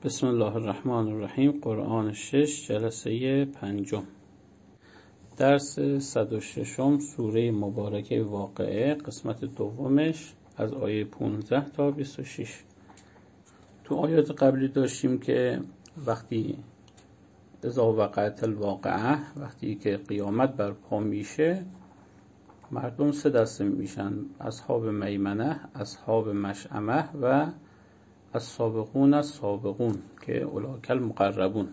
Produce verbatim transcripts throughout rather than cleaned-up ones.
بسم الله الرحمن الرحیم. قرآن شش، جلسه پنجم، درس صد و ششم، سوره مبارکه واقعه، قسمت دومش از آیه پانزده تا بیست و شش. تو آیات قبلی داشتیم که وقتی اذا وقعت الواقعه، وقتی که قیامت برپا میشه، مردم سه دسته میشن: اصحاب میمنه، اصحاب مشأمه و السابقون السابقون که اولئک المقربون.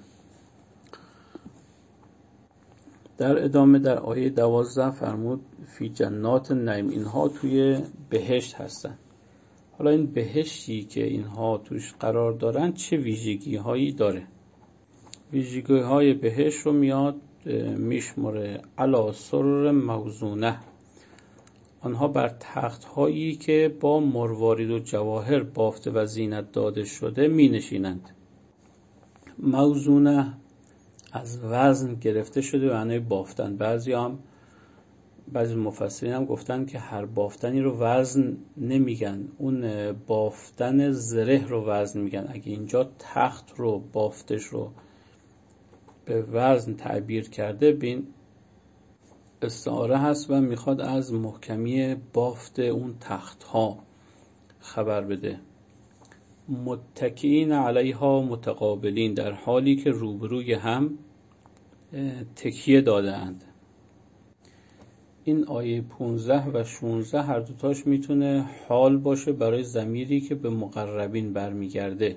در ادامه در آیه دوازده فرمود فی جنات النعیم، اینها توی بهشت هستن. حالا این بهشتی که اینها توش قرار دارن چه ویژگی هایی داره؟ ویژگی های بهشت رو میاد میشمره: علی سرر موضونه، آنها بر تخت هایی که با مروارید و جواهر بافته و زینت داده شده می نشینند. موضونه از وزن گرفته شده به معنای بافتن. بعضی هم بعضی مفسرین هم گفتن که هر بافتنی رو وزن نمیگن، اون بافتن زره رو وزن میگن. اگه اینجا تخت رو بافتش رو به وزن تعبیر کرده، بین استعاره هست و میخواد از محکمی بافت اون تخت ها خبر بده. متکئین علیها متقابلین، در حالی که روبروی هم تکیه داده اند. این آیه پانزده و شانزده هر دوتاش میتونه حال باشه برای ضمیری که به مقربین برمیگرده.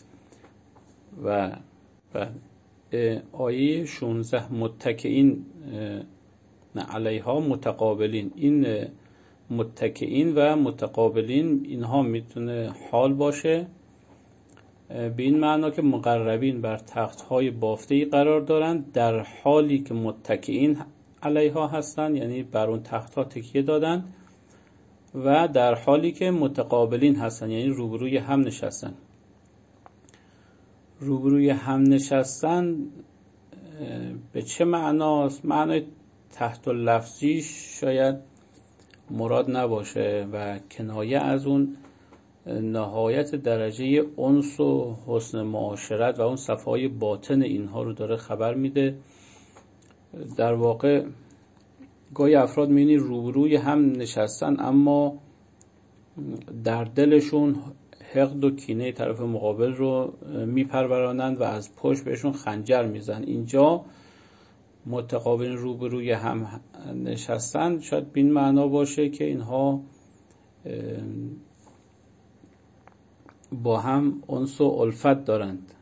و و آیه شانزده متکئین نه علیها متقابلین، این متکئین و متقابلین اینها میتونه حال باشه به این معنا که مقربین بر تختهای بافته‌ای قرار دارند، در حالی که متکئین علیها هستن، یعنی بر اون تختها تکیه دادن، و در حالی که متقابلین هستن، یعنی روبروی هم نشستن. روبروی هم نشستن به چه معناست؟ معنای تحت لفظی شاید مراد نباشه و کنایه از اون نهایت درجه انس و حسن معاشرت و اون صفای باطن اینها رو داره خبر میده. در واقع گاهی افراد می‌بینی روبروی هم نشستن اما در دلشون حقد و کینه طرف مقابل رو میپرورانند و از پشت بهشون خنجر میزن. اینجا متقابل روبروی هم نشستن شاید بین معنا باشه که اینها با هم انس و الفت دارند،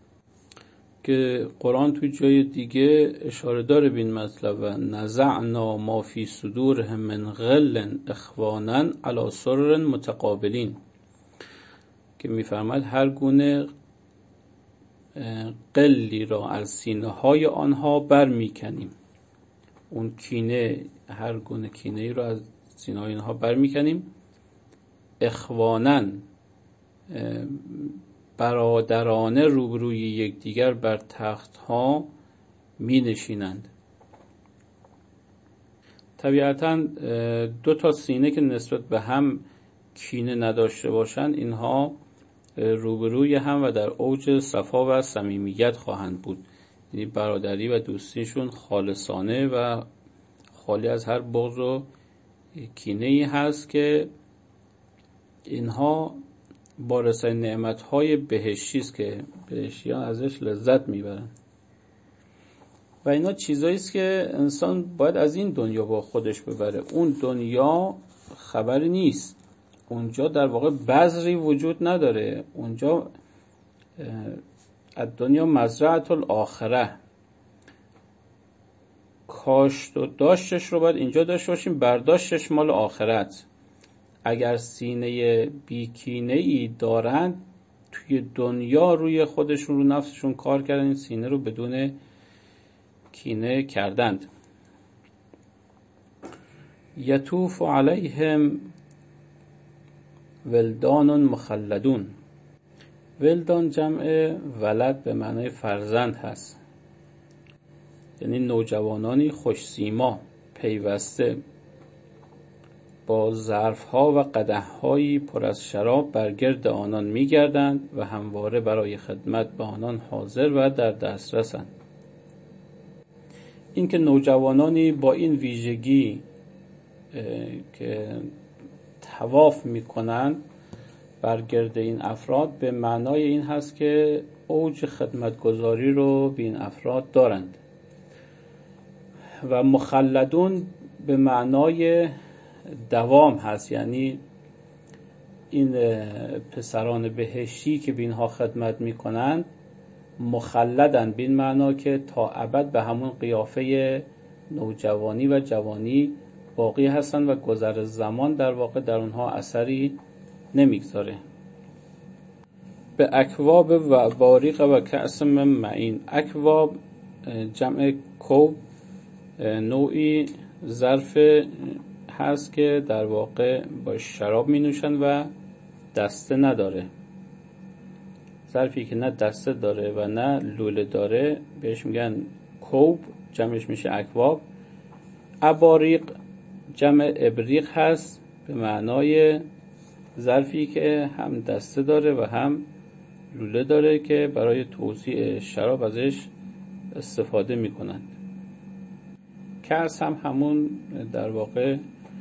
که قرآن توی جای دیگه اشاره داره به این مطلب: و نزعنا ما فی صدورهم من غل اخوانا علی سرر متقابلین، که میفرماید هر گونه قلی را از سینه های آنها بر میکنیم. اون کینه، هر گونه کینه ای را از سینه های آنها بر میکنیم. اخوانن، برادرانه روبروی یکدیگر بر تخت ها می نشینند. طبیعتاً دو تا سینه که نسبت به هم کینه نداشته باشند، اینها روبروی هم و در اوج صفا و صمیمیت خواهند بود. یعنی برادری و دوستیشون خالصانه و خالی از هر بغض و کینه‌ای هست که اینها وارث نعمت‌های بهشتی است که بهشتیان ازش لذت میبرن. و اینا چیزایی است که انسان باید از این دنیا با خودش ببره. اون دنیا خبری نیست، اونجا در واقع بذری وجود نداره. اونجا الدنیا مزرعة الاخره، کاشت و داشتش رو باید اینجا داشته باشیم، برداشتش مال آخرت. اگر سینه بیکینه ای دارند، توی دنیا روی خودشون رو نفسشون کار کردن، این سینه رو بدون کینه کردند. یطوف علیهم ولدان مخلدون. ولدان جمع ولد به معنای فرزند هست، یعنی نوجوانانی خوش سیما، پیوسته، با ظرف‌ها و قدح‌هایی پر از شراب بر گرد آنان می‌گردند و همواره برای خدمت به آنان حاضر و در دسترسند. اینکه نوجوانانی با این ویژگی که طواف می‌کنند بر گرد این افراد به معنای این هست که اوج خدمتگزاری رو به این افراد دارند. و مخلدون به معنای دوام هست، یعنی این پسران بهشتی که به اینها خدمت میکنند مخلدن، به این معنا که تا ابد به همون قیافه نوجوانی و جوانی باقی هستند و گذر زمان در واقع در اونها اثری نمیگذاره. به اکواب و باریق و کأس من معین. اکواب جمع کوب نوعی ظرف هست که در واقع با شراب می نوشن و دسته نداره. ظرفی که نه دسته داره و نه لوله داره بهش میگن کوب، جمعش میشه اکواب. اباریق جمع ابریق هست به معنای ظرفی که هم دسته داره و هم لوله داره که برای توزیع شراب ازش استفاده میکنند. کأس هم همون در واقع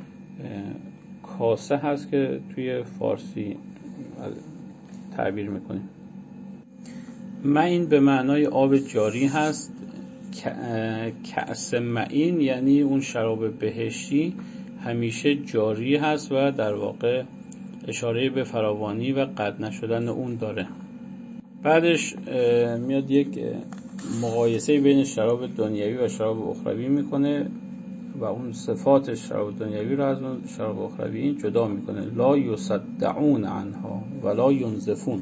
کاسه هست که توی فارسی تعبیر میکنیم. معین به معنای آب جاری هست. کأس معین یعنی اون شراب بهشتی همیشه جاری هست و در واقع اشاره به فراوانی و قطع نشدن اون داره. بعدش میاد یک مقایسه بین شراب دنیوی و شراب اخروی میکنه و اون صفات شراب دنیوی رو از اون شراب اخروی جدا میکنه. لا یصدعون عنها ولا ینزفون.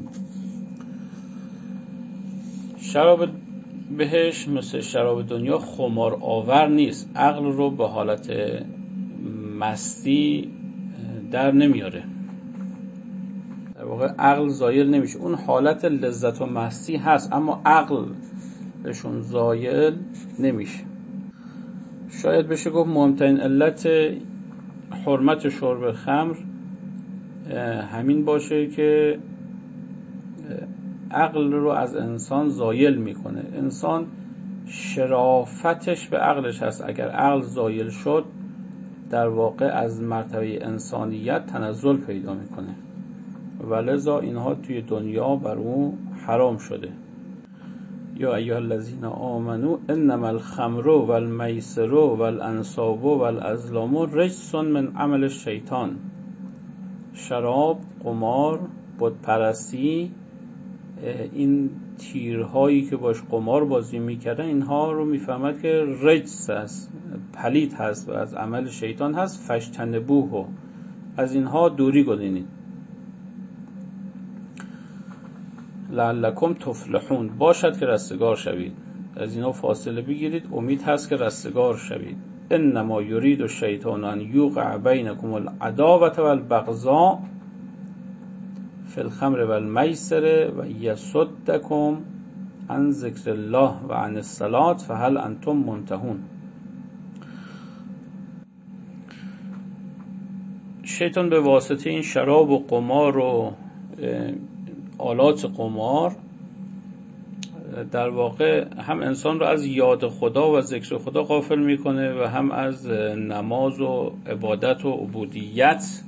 شراب بهش مثل شراب دنیا خمار آور نیست، عقل رو به حالت مستی در نمیاره، در واقع عقل زایل نمیشه. اون حالت لذت و مستی هست اما عقل بهشون زایل نمیشه. شاید بشه گفت مهمترین علت حرمت شرب خمر همین باشه که عقل رو از انسان زایل میکنه. انسان شرافتش به عقلش هست. اگر عقل زایل شد در واقع از مرتبه انسانیت تنزل پیدا میکنه و لذا اینها توی دنیا بر اون حرام شده. یا ایها الذین آمنو انما الخمر والمیسر والانصاب والازلام رجس من عمل الشیطان. شراب، قمار، بت پرستی، این تیرهایی که باش قمار بازی میکردن اینها رو میفهمد که رجس هست، پلید هست و از عمل شیطان هست. فاجتنبوه، از اینها دوری کنید. لعلکم تفلحون، باشد که رستگار شوید. از اینا فاصله بگیرید، امید هست که رستگار شوید. انما یرید الشیطان ان یوقع بینکم العداوة والبغضاء فی الخمر والمیسر و یصدکم عن ذکر الله و عن الصلاة فهل انتم منتهون. شیطان به واسطه این شراب و قمار و آلات قمار در واقع هم انسان رو از یاد خدا و ذکر خدا غافل میکنه و هم از نماز و عبادت و عبودیت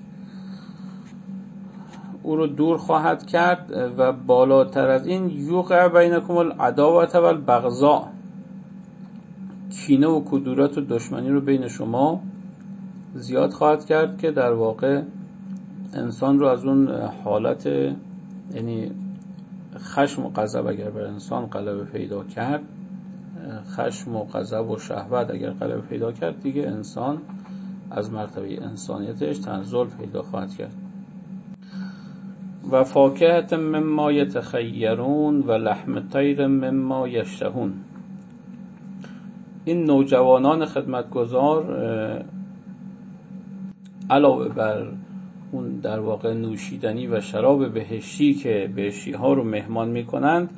او رو دور خواهد کرد و بالاتر از این یوقع بینکم العداوة والبغضاء، کینه و کدورت و دشمنی رو بین شما زیاد خواهد کرد که در واقع انسان رو از اون حالت، یعنی خشم و غضب اگر بر انسان غلبه پیدا کرد، خشم و غضب و شهوت اگر غلبه پیدا کرد دیگه انسان از مرتبه انسانیتش تنزل پیدا خواهد کرد. و فاکهة مما یتخیرون و لحم طیر مما یشتهون. این نوجوانان خدمتگزار علاوه بر اون در واقع نوشیدنی و شراب بهشتی که بهشتی ها رو مهمان میکنند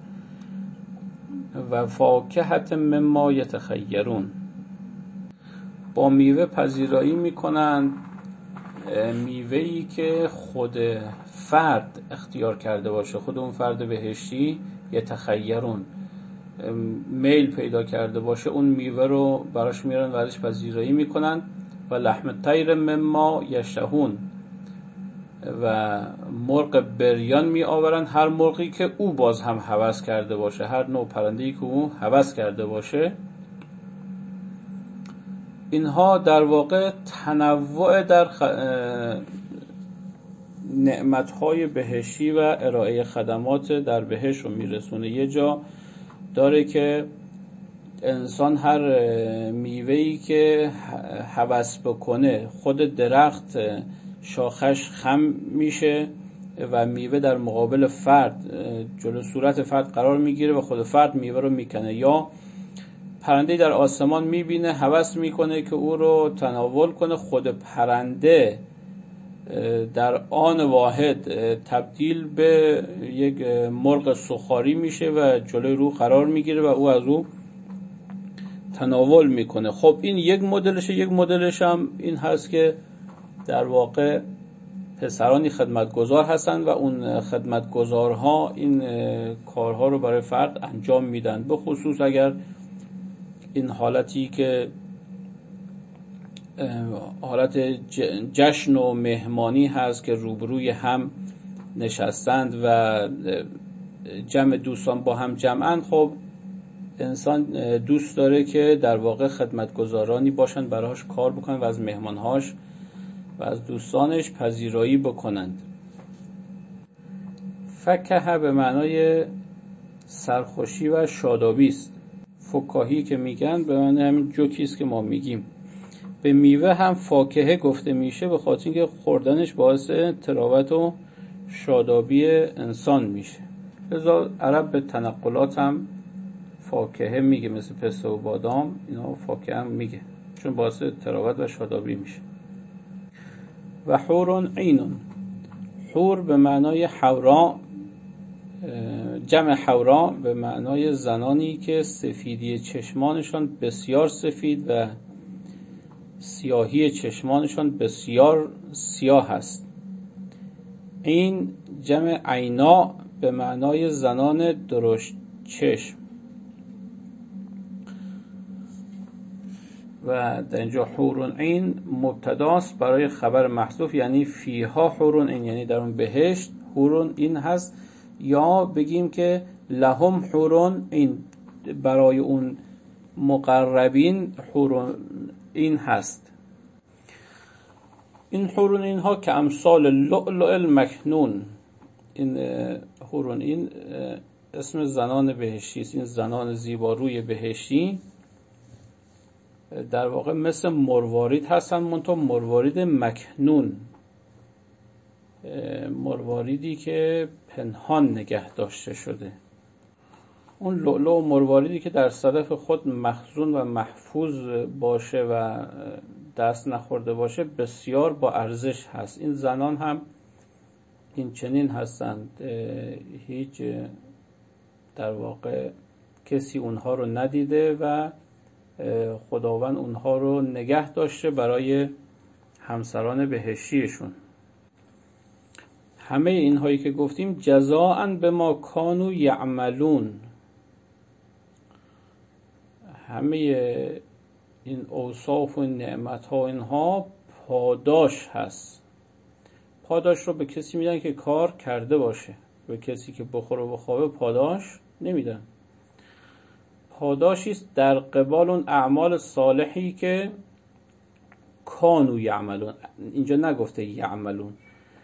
و فاکهة مما یتخیرون، با میوه پذیرایی میکنند میوه‌ای که خود فرد اختیار کرده باشه، خود اون فرد بهشتی یتخیرون میل پیدا کرده باشه، اون میوه رو براش میارن و ازش پذیرایی میکنن. و لحم طیر مما یشتهون، و مرغ بریان می آورن، هر مرغی که او باز هم هوس کرده باشه، هر نوع پرنده‌ای که او هوس کرده باشه. اینها در واقع تنوع در خ... نعمت‌های بهشتی و ارائه خدمات در بهشت رو میرسونه. یه جا داره که انسان هر میوه‌ای که هوس بکنه، خود درخت شاخش خم میشه و میوه در مقابل فرد جلو صورت فرد قرار میگیره و خود فرد میوه رو میکنه. یا پرنده در آسمان میبینه، هوس میکنه که او رو تناول کنه، خود پرنده در آن واحد تبدیل به یک مرغ سخاری میشه و جلوی رو قرار میگیره و او از او تناول میکنه. خب این یک مدلشه. یک مدلش هم این هست که در واقع پسرانی خدمتگزار هستن و اون خدمتگزارها این کارها رو برای فرد انجام میدن، به خصوص اگر این حالتی که حالت جشن و مهمانی هست که روبروی هم نشستند و جمع دوستان با هم جمعن. خب انسان دوست داره که در واقع خدمتگزارانی باشن براش کار بکنن و از مهمانهاش و از دوستانش پذیرایی بکنند. فکه به معنای سرخوشی و شادابی است. فکاهی که میگن به معنی همین جوکی است که ما میگیم. به میوه هم فاکهه گفته میشه به خاطر اینکه خوردنش باعث تراوت و شادابی انسان میشه. لذا عرب به تنقلات هم فاکهه میگه، مثل پسته و بادام، اینا فاکهه هم میگه چون باعث تراوت و شادابی میشه. و حور عین، حور به معنای حورا، جمع حورا به معنای زنانی که سفیدی چشمانشان بسیار سفید و سیاهی چشمانشان بسیار سیاه است. این جمع عینا به معنای زنان درشت چشم. و در اینجا حور عین مبتداست برای خبر محذوف، یعنی فیها حور عین، یعنی در اون بهشت حور عین هست. یا بگیم که لهم حور عین، برای اون مقربین حور عین هست. این حور عین ها که امثال لؤلؤ المکنون، این حور عین اسم زنان بهشتی است. این زنان زیباروی بهشتی در واقع مثل مروارید هستن، منتها مروارید مکنون، مرواریدی که پنهان نگه داشته شده. اون لؤلؤ و مرواریدی که در صدف خود مخزون و محفوظ باشه و دست نخورده باشه بسیار با ارزش هست. این زنان هم این چنین هستند، هیچ در واقع کسی اونها رو ندیده و خداوند اونها رو نگه داشته برای همسران بهشتیشون. همه اینهایی که گفتیم جزاءً بما کانوا یعملون، همه این اوصاف و نعمت‌ها اینها پاداش هست. پاداش رو به کسی میدن که کار کرده باشه، به کسی که بخوره و بخوابه پاداش نمیدن. پاداشی است در قبال اون اعمال صالحی که کانوا یعملون. اینجا نگفته یعملون،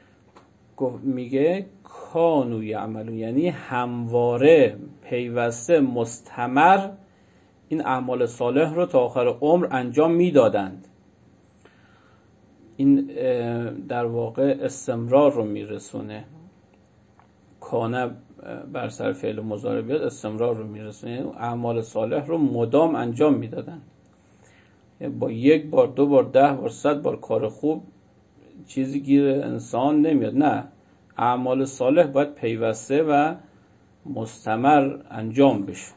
میگه کانوا یعملون، یعنی همواره پیوسته مستمر این اعمال صالح رو تا آخر عمر انجام میدادند. این در واقع استمرار رو میرسونه. کانه بر سر فعل مضارع بیاد استمرار رو میرسونه، اعمال صالح رو مدام انجام میدادن. با یک بار، دو بار، ده بار، صد بار کار خوب چیزی گیر انسان نمیاد. نه، اعمال صالح باید پیوسته و مستمر انجام بشه.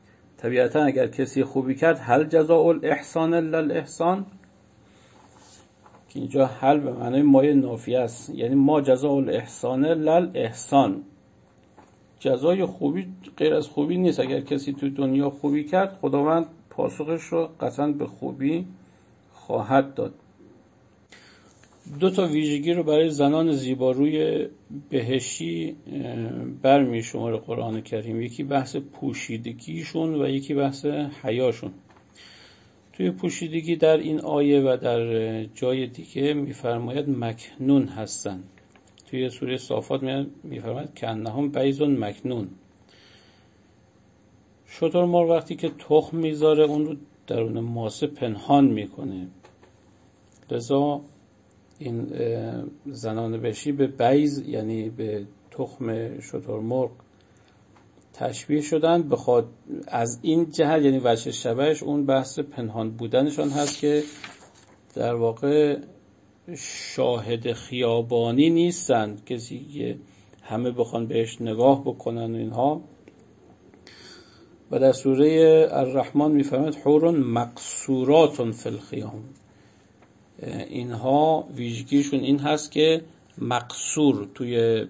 طبیعتا اگر کسی خوبی کرد هل جزاء الاحسان الا الاحسان، که اینجا حل به معنای مایه نافیه است، یعنی ما جزاء الاحسان لل احسان، جزای خوبی غیر از خوبی نیست. اگر کسی تو دنیا خوبی کرد، خداوند پاسخش رو قطعا به خوبی خواهد داد. دو تا ویژگی رو برای زنان زیباروی بهشتی برمی شماره قرآن کریم، یکی بحث پوشیدگیشون و یکی بحث حیاشون. توی پوشیدگی در این آیه و در جای دیگه میفرماید مکنون هستن. توی سوره صافات میفرماید که انهم بیض مکنون. شترمرغ وقتی که تخم میذاره اون رو درون ماسه پنهان میکنه، لذا این زنان بهشتی به بیض یعنی به تخم شترمرغ تشبیه شدن. بخواد از این جهت یعنی وجه شبهش اون بحث پنهان بودنشان هست که در واقع شاهد خیابانی نیستن، کسی که همه بخوان بهش نگاه بکنن و اینها. و در سوره الرحمن میفرماید حور مقصورات فی الخیام، اینها ویژگیشون این هست که مقصور. توی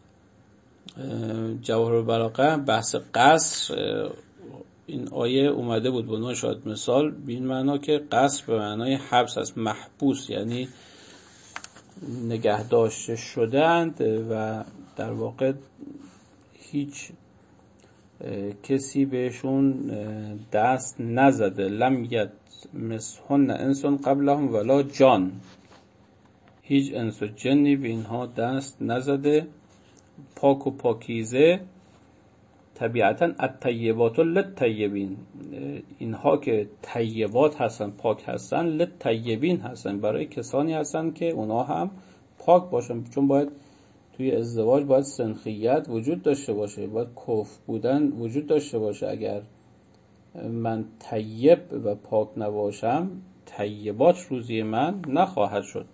جواهر البلاغه بحث قصر این آیه اومده بود به عنوان شاید مثال به این معنا که قصر به معنای حبس است، محبوس یعنی نگه داشته شدند و در واقع هیچ کسی بهشون دست نزده. لم یطمسهن انس قبلهم ولا جان، هیچ انس و جنی به اینها دست نزده. پاک و پاکیزه، طبیعتاً الطیبات للطیبین، اینها که طیبات هستن پاک هستن للطیبین هستن، برای کسانی هستن که اونا هم پاک باشن، چون باید توی ازدواج باید سنخیت وجود داشته باشه، باید کف بودن وجود داشته باشه. اگر من طیب و پاک نباشم طیبات روزی من نخواهد شد.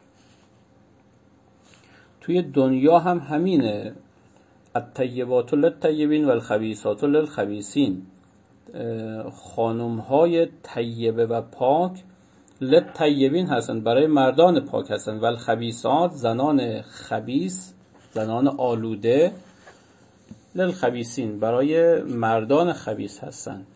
توی دنیا هم همینه، الطیبات للطیبین و الخبیثات للخبیثین، خانم های طیبه و پاک للطیبین هستن، برای مردان پاک هستن، و الخبیثات زنان خبیث، زنان آلوده، للخبیثین برای مردان خبیث هستن.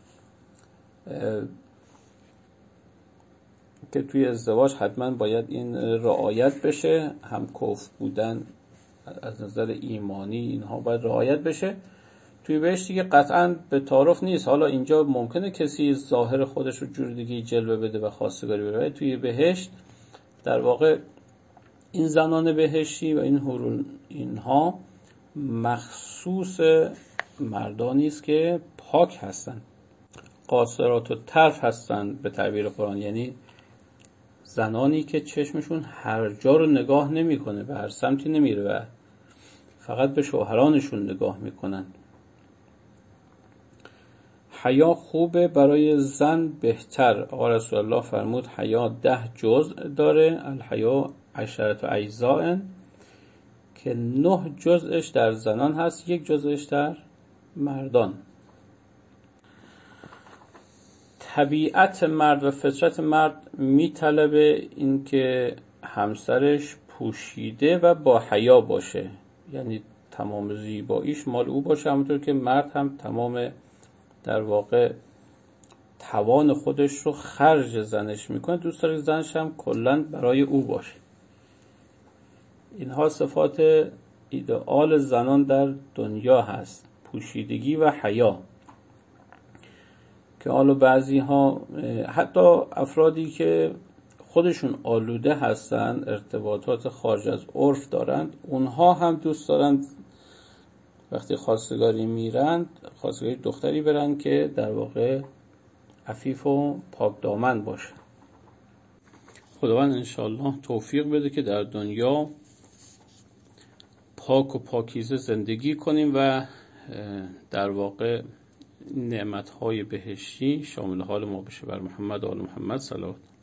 که توی ازدواج حتما باید این رعایت بشه، هم کف بودن از نظر ایمانی اینها باید رعایت بشه. توی بهشتی که قطعاً به تعارف نیست، حالا اینجا ممکنه کسی ظاهر خودش رو جور دیگه جلوه بده و خواستگاری بره، توی بهشت در واقع این زنان بهشتی و این حورون اینها مخصوص مردانی است که پاک هستن، قاصرات الطرف هستن به تعبیر قرآن، یعنی زنانی که چشمشون هر جا رو نگاه نمیکنه، به هر سمتی نمیره و فقط به شوهرانشون نگاه میکنن. حیا خوبه، برای زن بهتر. آقا رسول الله فرمود حیا ده جزء داره، الحیا عشرة اجزاء، که نه جزءش در زنان هست، یک جزءش در مردان. طبیعت مرد و فطرت مرد میطلبه این که همسرش پوشیده و با حیا باشه، یعنی تمام زیباییش مال او باشه، همونطور که مرد هم تمام در واقع توان خودش رو خرج زنش میکنه، دوست داره زنش هم کلاً برای او باشه. اینها صفات ایدئال زنان در دنیا هست، پوشیدگی و حیا. که حالا بعضی ها حتی افرادی که خودشون آلوده هستن، ارتباطات خارج از عرف دارند، اونها هم دوست دارند وقتی خواستگاری میرند خواستگاری دختری برن که در واقع عفیف و پاک دامن باشه. خداوند انشاءالله توفیق بده که در دنیا پاک و پاکیزه زندگی کنیم و در واقع نعمت‌های بهشتی شامل حال ما بشه. بر محمد و آل محمد صلوات.